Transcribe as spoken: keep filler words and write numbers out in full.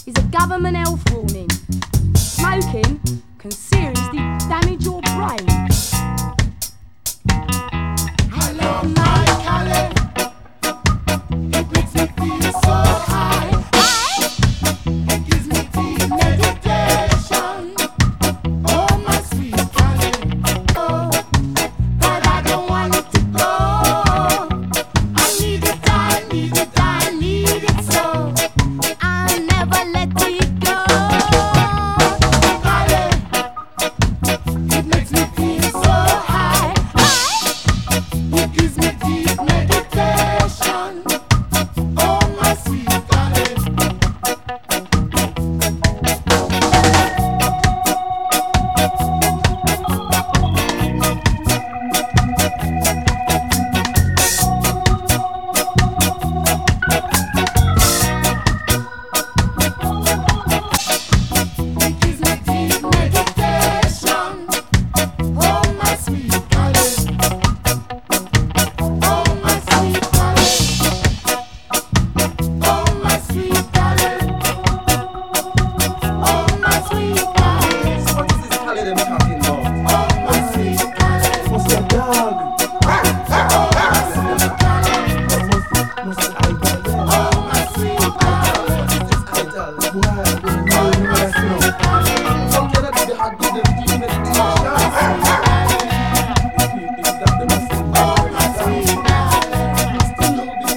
is a government health warning. Smoking can seriously damage your brain. I love my Cali. It makes me feel so high. It gives me deep meditation. Oh, my sweet Cali. Oh, but I don't want it to go. I need it, I need it, I need it so. I'll never let it go. Cali. It makes me feel so high. It gives me deep meditation. Oh, my sweet Cali. It gives me deep meditation. Oh, my sweet Cali. Oh, my sweet Cali. Oh, my sweet Cali. Oh, my sweet Cali. What is this Cali them talking about? Oh, my sweet Cali. What's your dog? Oh, my sweet Cali. What's the idol? Oh, my sweet Cali. What is this idol? Why?